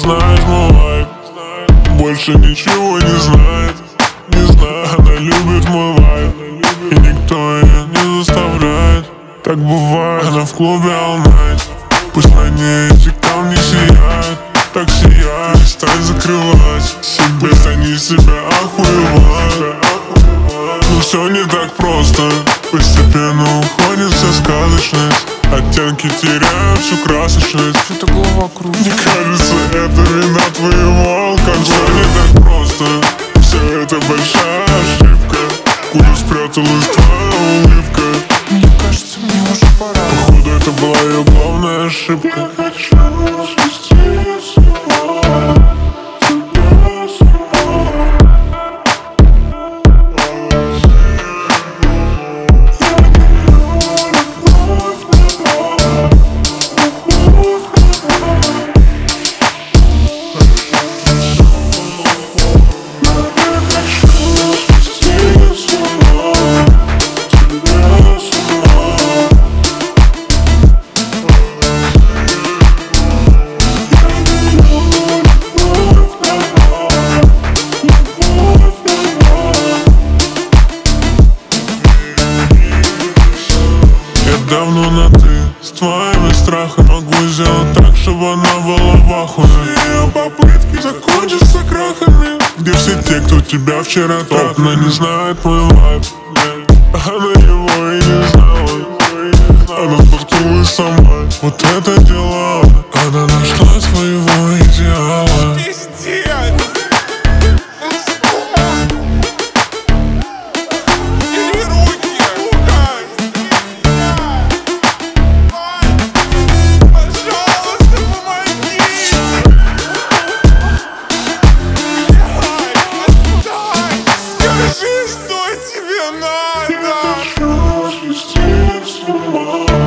знаешь мой вайб. Больше ничего не знает. Не знаю, она любит мой вайб, и никто ее не заставляет. Так бывает, она в клубе all night. Пусть на ней эти камни сияют. Так сияют, стань закрывать себе. Пусть они себя охуевают. Но все не так просто. Постепенно уходит вся сказочность. Оттенки теряют всю красочность. Что-то голова кружится. Мне кажется, это вина твоего алкоголя. Все не так просто. Все это большая ошибка. Куда спряталась твоя улыбка? Мне кажется, мне уже пора. Походу, это была ее главная ошибка. Я хочу свести с ума. Давно на ты, с твоими страхами. Могу сделать так, чтобы она была в ахуе. Ее попытки закончатся крахами. Где все те, кто тебя вчера трахал? Она не знает мой вайб. Она его и не знала. Она споткнулась сама. Вот это дела. Она нашла своего идеала. Что тебе надо? Я хочу свести с ума.